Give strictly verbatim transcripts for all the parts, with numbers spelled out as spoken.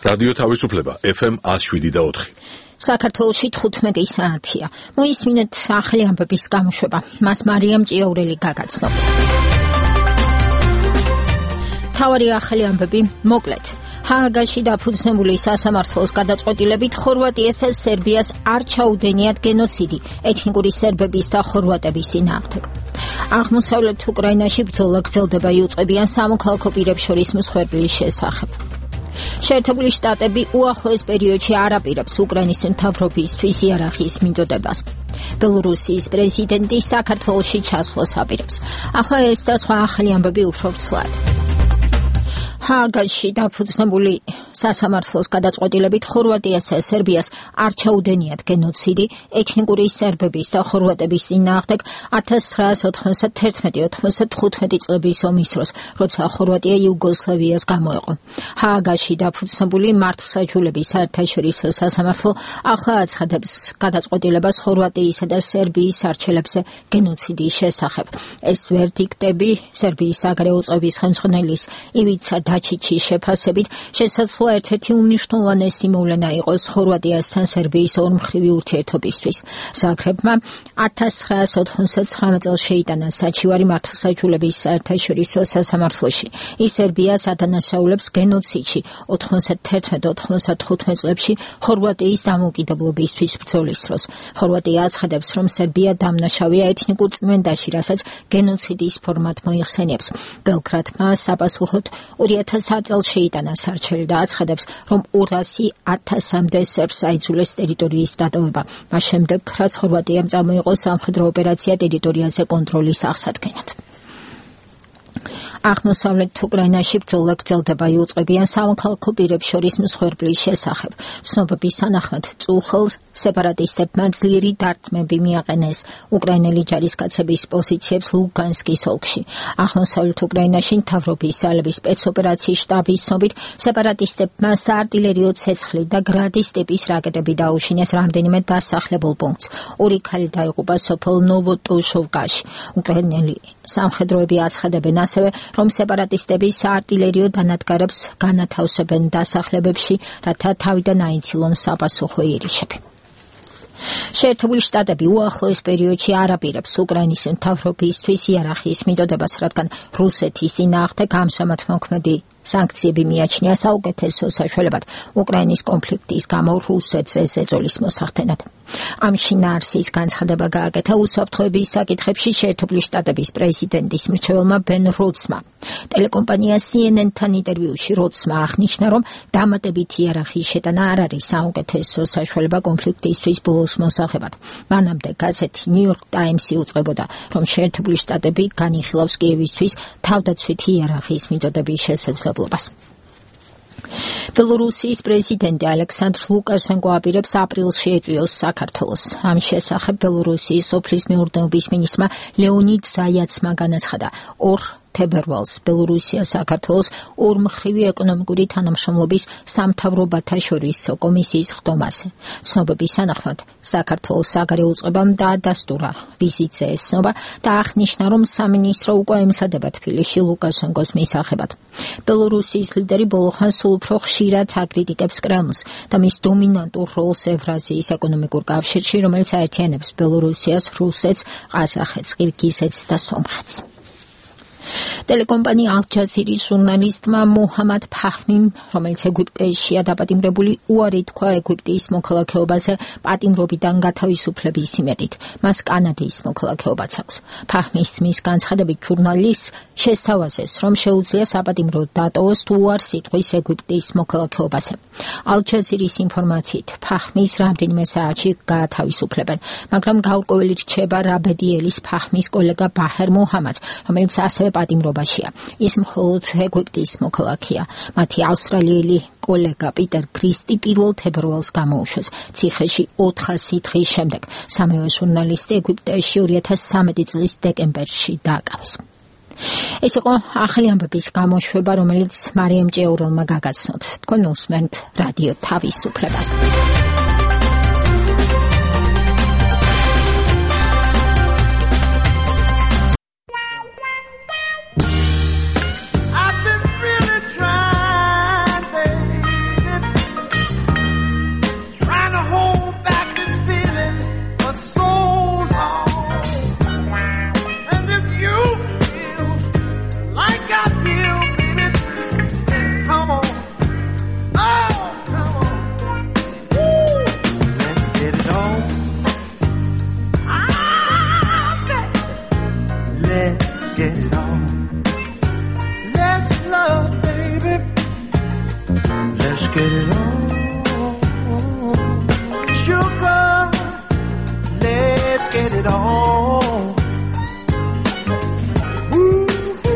რადიო თავისუფლება ეფ ემ one oh seven და four. საქართველოში თხუთმეტი საათია. მოისმინეთ ახალი ამბების გამოშვება. მას მარიამ ჭიაურელი გაგაცნობთ. თავარი ახალი ამბები მოკლედ. ჰააგაში დაფუძნებული სასამართლოს გადაწყვეტილებით ხორვატიას და სერბიას არ ჩაუდენიათ გენოციდი ეთნიკური სერბების და ხორვატების წინააღმდეგ. აღმოსავლეთ უკრაინაში ბრძოლა გრძელდება იუწყებიან სამოქალაქო პირებს შორის მსხვერპლის შესახებ. შეერთებული შტატები უახლოეს პერიოდში არ აპირებს უკრაინის მთავრობისთვის იარაღის მიწოდებას. ბელორუსიის პრეზიდენტი საქართველოში ჩასვლას აპირებს. ახლა ეს და სხვა ახალი ამბები უფრო ცვლად. ჰააგაში დაფუძნებული სასამართლოს გადაწყვეტილებით ხორვატიას და სერბიას არ ჩაუდენიათ გენოციდი ეთნიკური სერბების და ხორვატების წინააღმდეგ one thousand nine hundred ninety-one ninety-five წლების ომის დროს, როცა ხორვატია იუგოსლავიას გამოეყო. ჰააგაში დაფუძნებული მართლმსაჯულების საერთაშორისო სასამართლო ახლა აცხადებს გადაწყვეტილებას ხორვატიისა და სერბიის არჩევლებზე გენოციდის შესახებ. ეს ვერდიქტები სერბიის საგარეო წევრის ხელმძღვანელის ივიცა დაჩიჩის შეფასებით შესაძლოა ერთ-ერთი უმნიშვნელოვანესი მოვლენა იყოს ხორვატიასთან სერბიის ორმხრივი ურთიერთობისთვის. ზაგრებმა one thousand nine hundred ninety-nine წელს შეიტანა საჩივარი მართლმსაჯულების საერთაშორისო სასამართლოში. ის სერბიას ადანაშაულებს გენოციდში ninety-one ninety-five წლებში ხორვატიის დამოუკიდებლობისთვის ბრძოლის დროს. ხორვატია აცხადებს, რომ სერბია დამნაშავეა ეთნიკურ წმენდაში, რასაც გენოციდის ფორმად მოიხსენიებს. ბელგრადმა საპასუხოდ two thousand წელს შეიტანა სარჩელი და აცხადებს, რომ two hundred ათასამდე სერბს აიძულეს ტერიტორიის დატოვება. მას შემდეგ, რაც ხორვატიამ წამოიღო სამხედრო ოპერაცია ტერიტორიაზე კონტროლის აღსადგენად. აღმოსავლეთ უკრაინაში ბრძოლა გრძელდება იუწყებიან სამოქალაქო პირებს შორის მსხვერპლის შესახებ. ცნობების თანახმად წუხელს სეპარატისტებმა ძლიერი დარტყმები მიაყენეს უკრაინელი ჯარისკაცების პოზიციებს ლუგანსკის ოლქში. აღმოსავლეთ უკრაინაში მთავრობის ძალების სპეცოპერაციის შტაბის ცნობით სეპარატისტებმა საარტილერიო ცეცხლი და გრადის ტიპის რაკეტები დაუშინეს რამდენიმე დასახლებულ პუნქტს. ორი ქალი დაიღუპა სოფელ ნოვოტოშოვკაში. უკრაინელი სამხედროები აცხადებენ ასევე, რომ სეპარატისტები საარტილერიო დანადგარებს განათავსებენ დასახლებებში, რათა თავიდან აიცილონ sapasukho იერიშები. შეერთებული შტატები უახლოეს პერიოდში არ აპირებს უკრაინის მთავრობისთვის იარაღის მიწოდებას, რადგან რუსეთის წინააღმდეგ ამჟამადმოქმედი სანქციები მიაჩნია საუკეთესო საშუალებად უკრაინის კონფლიქტის გამო რუსეთს ზეწოლის მოსახდენად. ამ შინაარსის განცხადება გააკეთა უსაფრთხოების საკითხებში შეერთებული შტატების პრეზიდენტის მრჩეველმა ბენ როდსმა. ტელეკომპანია C N N-თან ინტერვიუში როდსმა აღნიშნა, რომ დამატებითი იარაღის შეტანა არ არის საუკეთესო საშუალება კონფლიქტისთვის ბოლოს მოსაღებად. მანამდე გაზეთი New York Times-ი უწყებოდა, რომ შეერთებული შტატები განიხილავს კიევისთვის თავდაცვითი იარაღის მიწოდების შესაძლებლობას. ბელორუსიის პრეზიდენტი ალექსანდრ ლუკაშენკო აპირებს აპრილში ეწვიოს საქართველოს. ამ შესახებ ბელორუსიის სოფლის მეურნეობის მინისტრმა ლეონიდ ზაიაცმა განაცხადა ორ თებერვალს ბელორუსია საქართველოს ორმხრივი ეკონომიკური თანამშრომლობის სამთავრობათა შორისო კომისიის ხდომაზე. ცნობების თანახმად საქართველოს საგარეო უწყებამ დაადასტურა ვიზიტზე ესწრება და აღნიშნა, რომ სამინისტრო უკვე ემზადება თბილისში ლუკაშენკოს მისაღებად. ბელორუსიის ლიდერი ბოლოხან სულ უფრო ხშირად აკრიტიკებს კრემლს და მის დომინანტურ როლს ევრაზიის ეკონომიკურ კავშირში, რომელიც აერთიანებს ბელორუსიას, რუსეთს, ყაზახეთს, ყირგიზეთს და სომხეთს. ტელეკომპანია ალ-ჯაზირის ჟურნალისტმა მუჰამად ფაჰმიმ, რომელიც ეგვიპტეშია დაპატიმრებული, უარი თქვა ეგვიპტის მოქალაქეობაზე პატიმრობიდან გათავისუფლების იმედით. მას კანადის მოქალაქეობაც აქვს. ფაჰმის ძმის განცხადებით ჟურნალისტს შესთავაზეს, რომ შეუძლია საპატიმრო დატოვოს თუ არ სიტყვის ეგვიპტის მოქალაქეობაზე. ალ-ჯაზირის ინფორმაციით, ფაჰმის რამდენიმე საათში გაათავისუფლებენ, მაგრამ გაურკვეველი რჩება რაბედიელის ფაჰმის კოლეგა ბაჰერ მუჰამადს, რომელიც ასევე პატიმრობაშია. ის მხოლოდ ეგვიპტის მოქალაქეა. მათი ავსტრალიელი კოლეგა პიტერ კრისტი პირველ თებერვალს გამოუშვეს ციხეში ოთხასი დღის შემდეგ. სამივე ჟურნალისტი ეგვიპტეში two thousand thirteen წლის დეკემბერში დააკავეს. ეს იყო ახალი ამბების გამოშვება, რომელიც მარიამ ჭიაურელმა გაგაცნოთ. თქვენ უსმენთ რადიო თავისუფლებას. I've been really trying, baby. get it on. Let's love, baby. Let's get it on. Sugar, let's get it on. Ooh,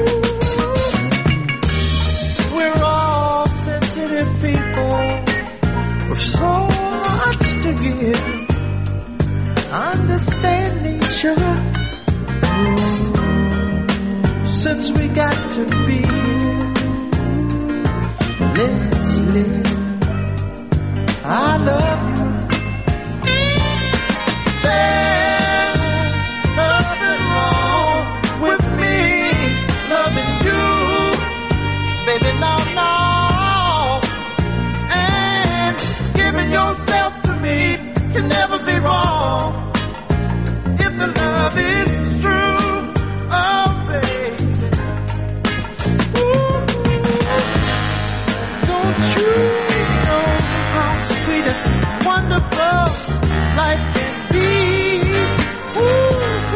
we're all sensitive people with so much to give. Understanding, sugar. Ooh, since we got to be, let's live. I love you. There's nothing wrong with me loving you, baby, no, no. And giving yourself to me can never be wrong if the love is true. Oh, baby. Ooh, don't you know how sweet and wonderful life can be? Ooh,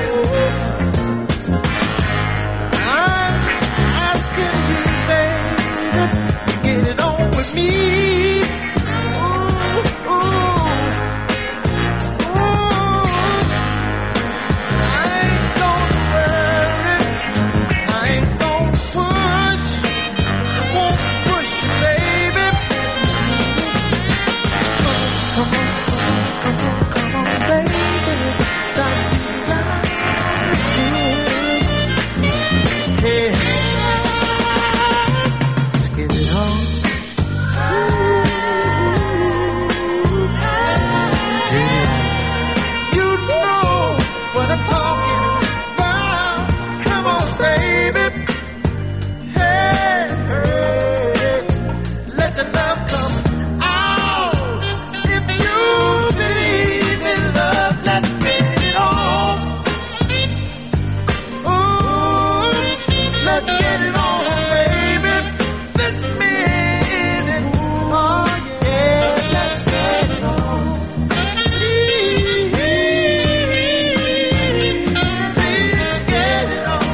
I'm asking you, baby, to get it on with me. Ooh, ooh, ooh. I ain't gonna worry, I ain't gonna push, I won't push you, baby. Come on, come on, come on, baby. Stop being like this. Yeah. Let's get it on. Get it on. You know what I'm talking about. Come on, baby. Hey, hey. Let your love come out. If you believe in love, let's get it on. Ooh, let's get it on, baby. This minute. Oh, yeah, let's get it on. Please, please get it on.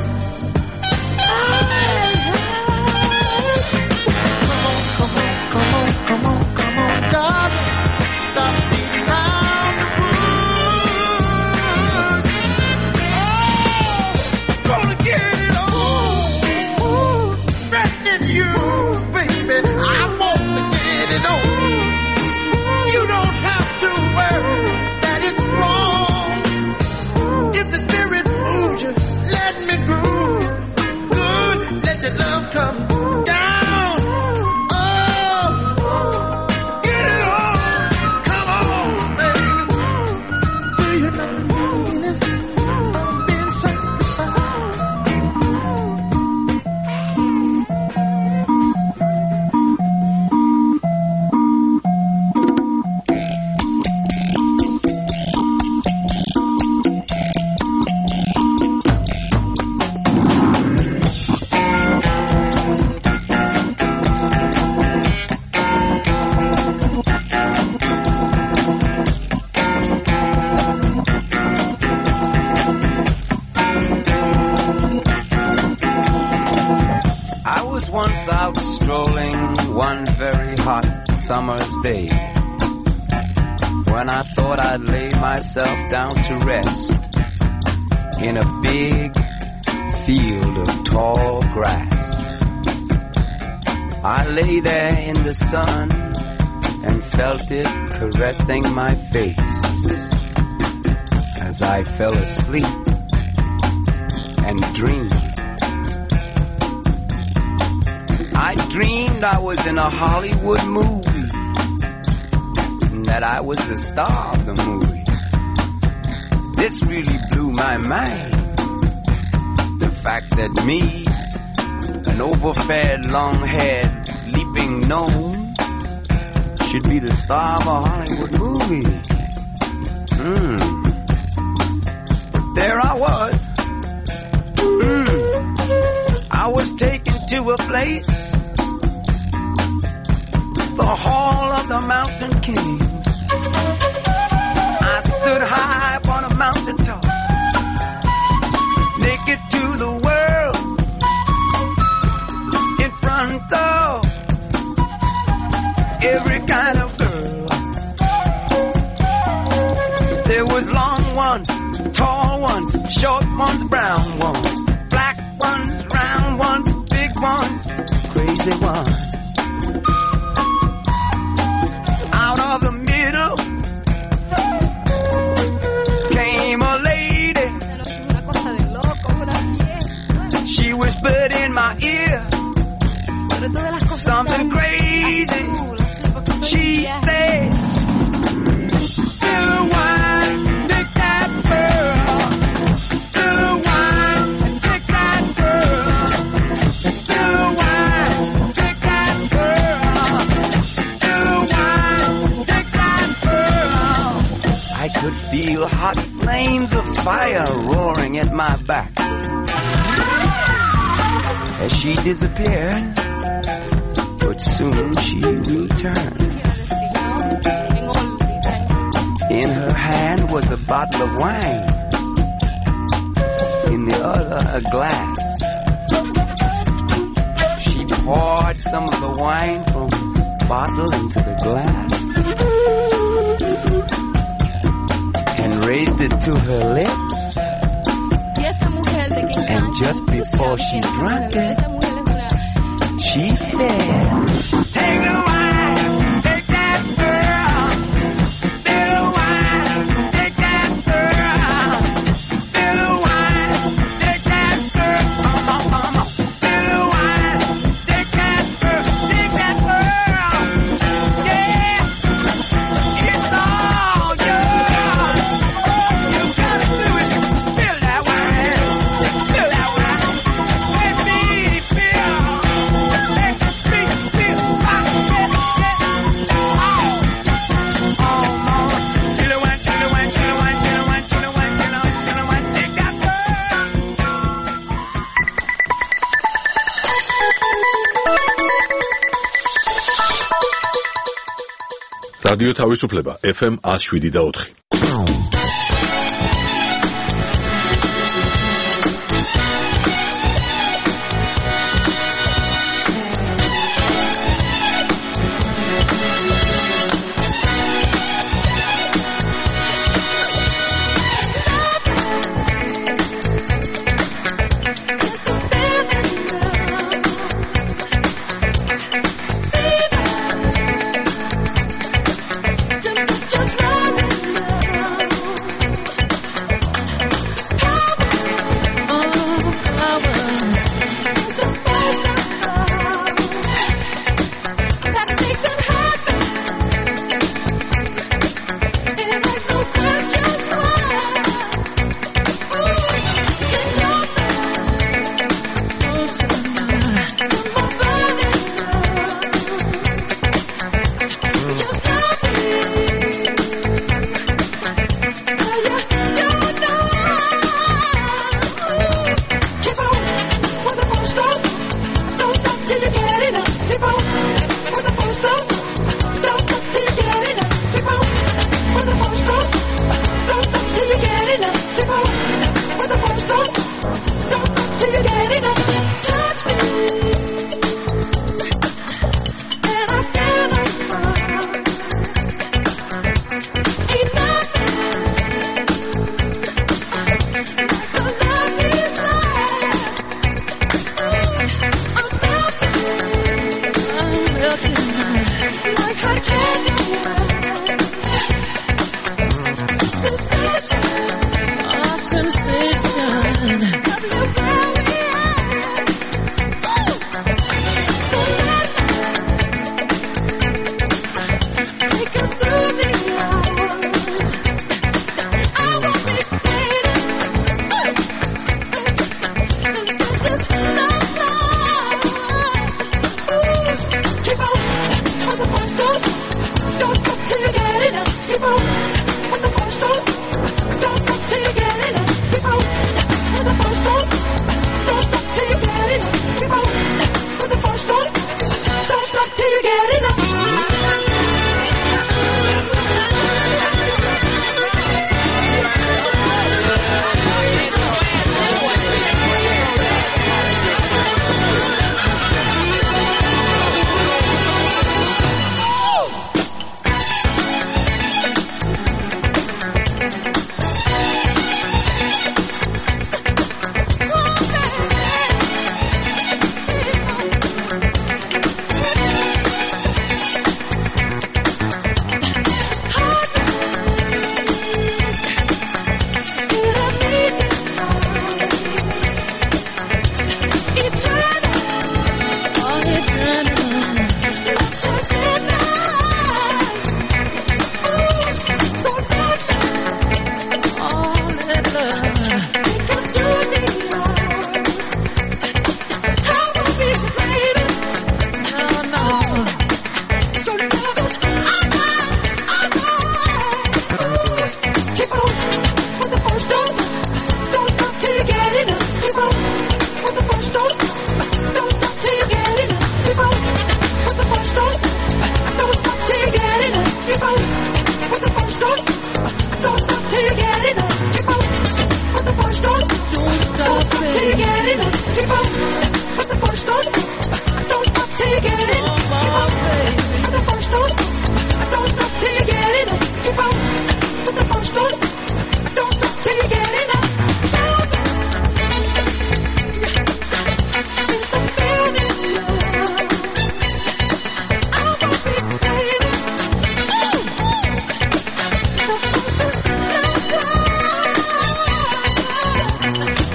Come on, come on, come on, come on, darling. Stop beating around the bush. Oh, gonna get it on. Threatening you, baby. I want to get it on. You don't have to worry that it's wrong. If the spirit moves you, let me groove. Good, let your love come down. Oh, get it on. Come on, baby. Do you know mean it? I'm being sanctified. I was once out strolling one very hot summer's day, when I thought I'd lay myself down to rest in a big field of tall grass. I lay there in the sun and felt it caressing my face as I fell asleep and dreamed. I dreamed I was in a Hollywood movie, and that I was the star of the movie. This really blew my mind. The fact that me, an overfed, long-haired, leaping gnome, should be the star of a Hollywood movie. Hmm. But there I was. Hmm. I was taken to a place, the Hall of the Mountain King. I stood high upon a mountain top, naked to short ones, brown ones, black ones, round ones, big ones, crazy ones. Out of the middle came a lady. She whispered in my ear something crazy. She said, still wine, take that girl. Still wine, take that girl. Still wine, take that girl. Still wine, take that girl. I could feel hot flames of fire roaring at my back. As she disappeared, but soon she returned. In her hand was a bottle of wine, in the other a glass. She poured some of the wine from the bottle into the glass and raised it to her lips. And just before she drank it, she said, take the wine, take that girl. Still wine, take that girl. Still wine, take that girl. Oh, oh, oh, oh. Still wine, take that girl, take that girl. Yeah, it's all yours. You gotta do it. Spill that wine, spill that wine. Let me feel. Let me feel my head. Oh, oh, mama. Till the wine, till the wine, till the wine, till the wine, till the wine, till the wine, till the wine. Take that girl. რადიო თავისუფლება ეფ ემ one oh seven და four. Just rising up.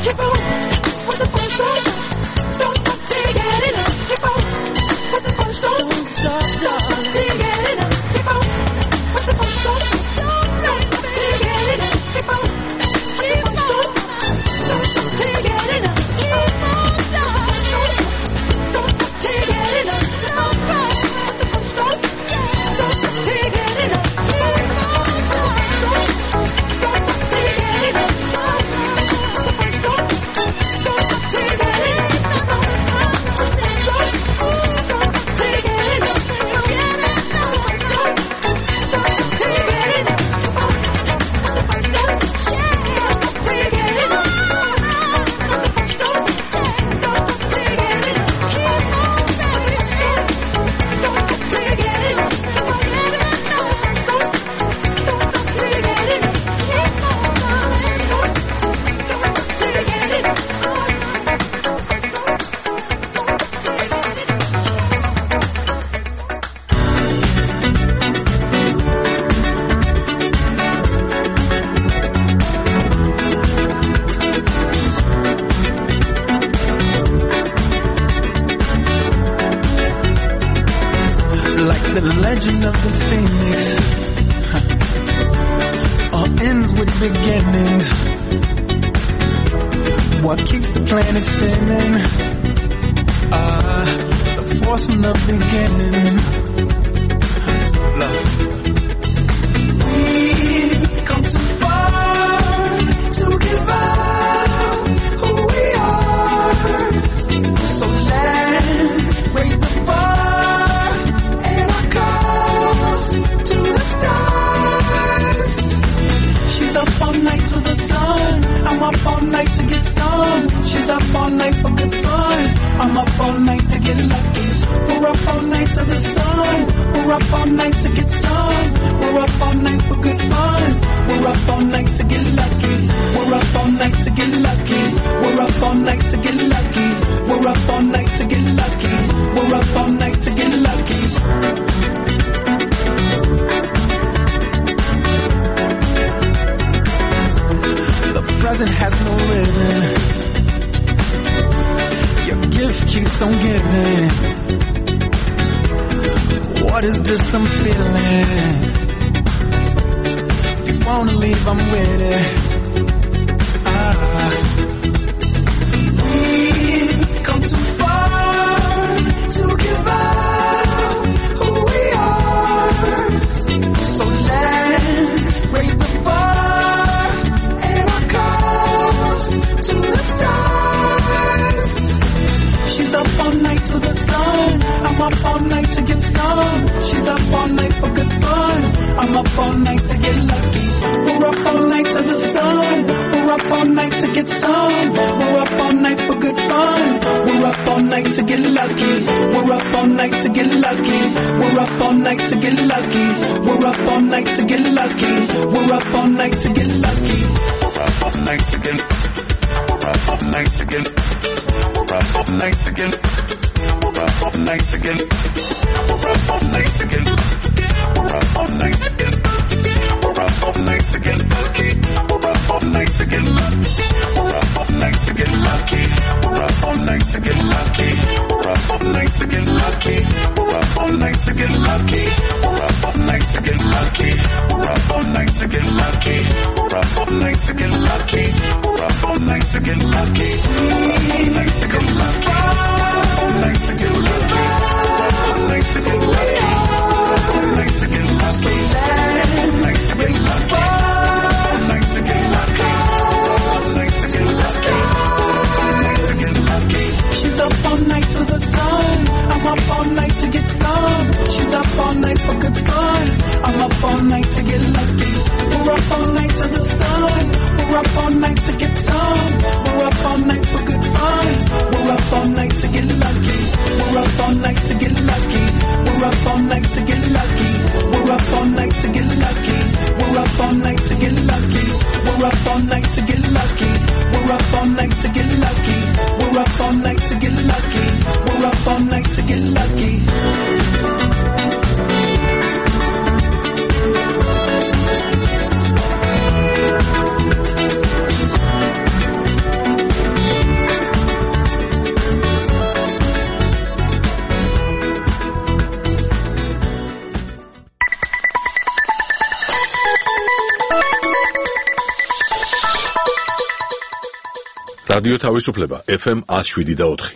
keep on with the first stroke. Don't stop till you get enough. Keep on with the first stroke. Don't stop, don't stop till you get enough. Keep on with the first stroke. Don't stop till you get enough. Keep on with the first stroke. Don't stop till you get enough. Keep on, don't stop till you get enough. Don't stop with the first stroke. Don't stop till you get enough. Keep on with the first stroke. Don't stop till you get enough. The legend of the phoenix, huh. All ends with beginnings. What keeps the planet spinning? Ah, the force from the beginning. Love. We've come too far to give up who we are. So let's raise the bar. To the stars. She's up all night to the sun. I'm up all night to get some. She's up all night for good fun. I'm up all night to get lucky. We're up all night to the sun. We're up all night to get some. We're up all night for good fun. We're up all night to get lucky. We're up all night to get lucky. We're up all night to get lucky. We're up all night to get lucky. We're up all night to get lucky. Present has no ribbon. Your gift keeps on giving. What is this I'm feeling? If you wanna leave, I'm with it. Ah. We've come too far to give up who we are. So let's raise the bar. To the stars. She's up all night to the sun. I'm up all night to get some. She's up all night for good fun. I'm up all night to get lucky. We're up all night to the sun. We're up all night to get some. We're up all night for good fun. We're up all night to get lucky. We're up all night to get lucky. We're up all night to get lucky. We're up all night to get lucky. We're up all night to get lucky. We're up all night to get lucky. We're up all night to get. We're up all night to get. We're up all night to get. We're up all night to get. We're up all night to get. We're up all night to get lucky. We're up all night to get lucky. We're up all night to get lucky. We're up all night to get lucky. We're up all night to get lucky. We're up all night to get lucky. We're up all night to get lucky. We're up all night to get lucky. We're up all night to get lucky. We're up all night to get lucky. All night to get lucky. All night to get lucky. All night to get lucky. All night to get lucky. All night to get lucky. All night to get lucky. All night to get lucky. All night to get lucky. She's up all night to the sun. I'm up all night to get some. She's up all night for good fun. I'm up all night to get lucky. We're up all night to the sun. We're up all night to get some. We're up all night for good fun. We're up all რადიო თავისუფლება ეფ ემ one oh seven და four.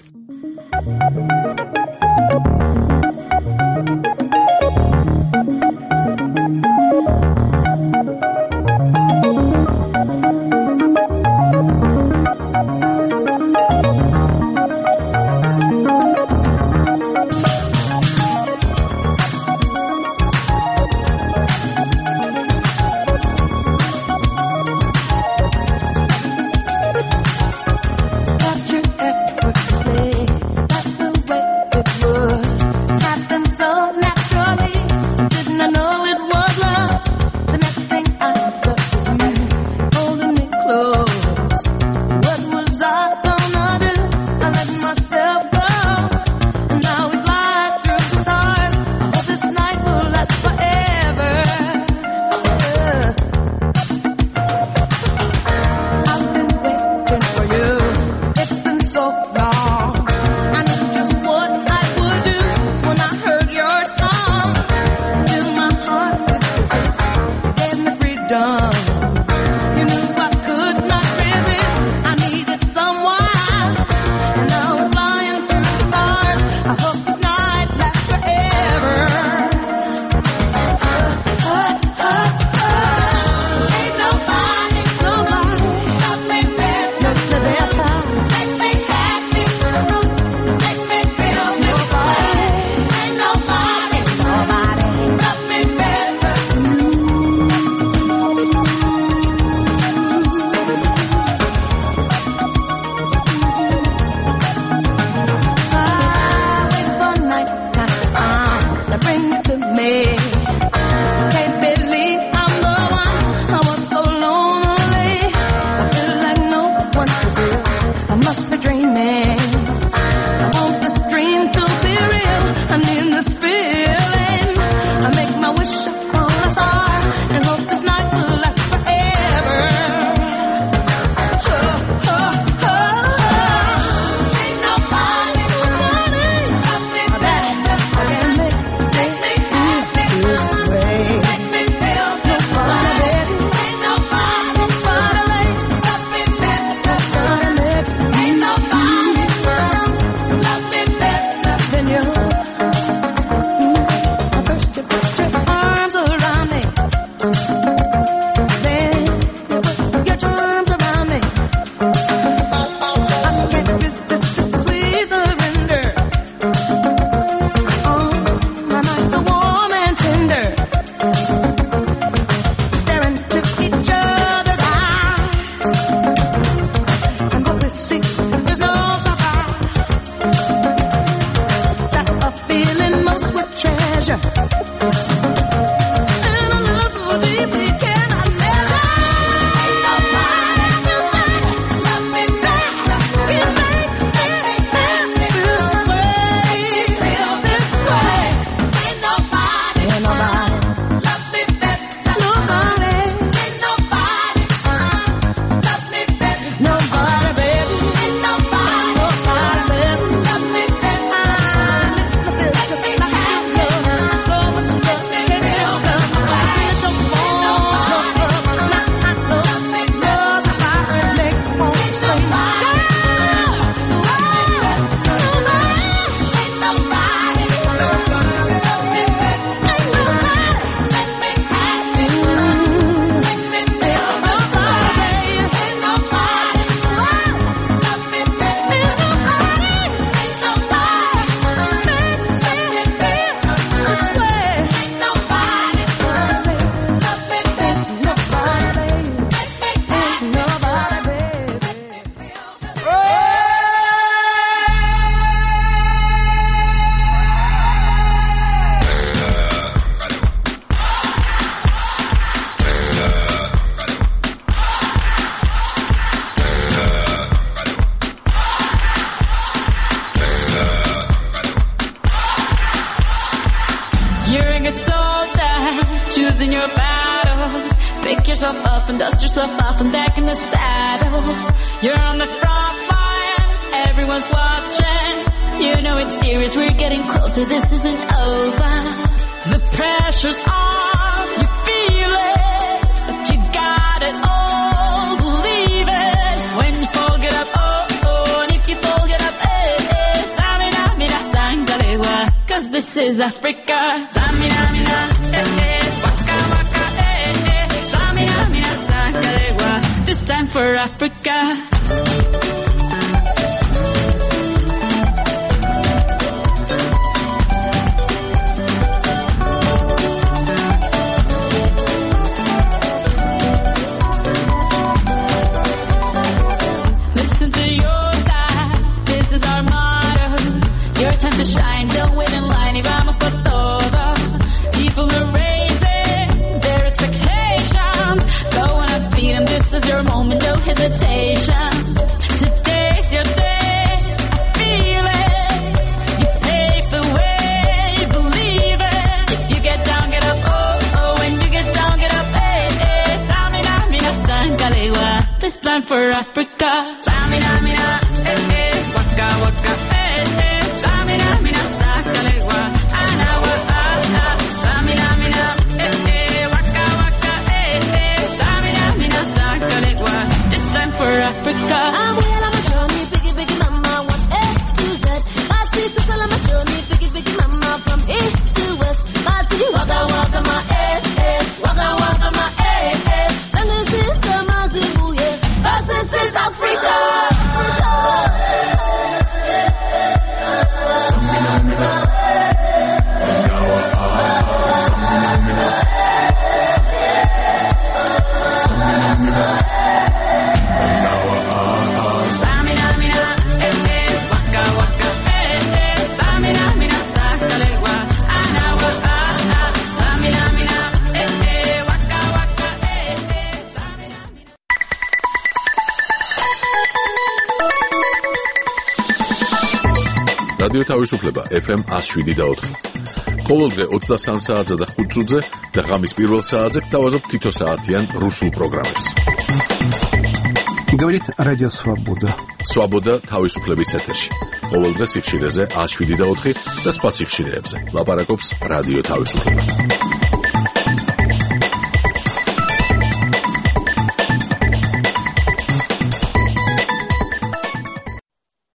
choosing your battle. Pick yourself up and dust yourself off and back in the saddle. You're on the front line, everyone's watching. You know it's serious, we're getting closer, this isn't over. The pressure's on, you feel it, but you got it all, believe it. When you fall, get up, oh. is Africa. Samina, mina, eh, eh, waka, waka, eh, eh. Samina, mina, sakalewa. This time for Africa. Time to shine, don't wait in line, y vamos por todo. People are raising their expectations. Go on and feed them, this is your moment, no hesitation. Today's your day, I feel it. You pave the way, believe it. If you get down, get up, oh, oh. When you get down, get up, hey, hey. Samina, mina, sangalewa. This time for Africa. Samina, mina, eh, eh. Waka, waka, eh, eh. Samina, mina, sakalewa, anawa, ah, ah. Samina, mina, eh, eh, waka, waka, eh, eh. Samina, mina, sakalewa. This time for Africa. I'm well on my journey, biggie, biggie, mama, one A to Z. My sister's on my journey, biggie, biggie, mama, from east to west. My city, waka, waka, my eh, eh, waka, waka, my eh, eh. This is Amazimu, yeah. This is Africa. რადიო თავისუფლება ეფ ემ one oh seven და four. ყოველდღე ოცდასამ საათზე და ხუთ წუთზე და ღამის პირველ საათზე გთავაზობთ თითო საათიან რუსულ პროგრამებს. Говорит Радио Свобода. Свобода თავისუფლების ეთერში. ყოველდღე სიხშირეზე one oh seven და four და სხვა სიხშირეებზე. ლაპარაკობს რადიო თავისუფლება.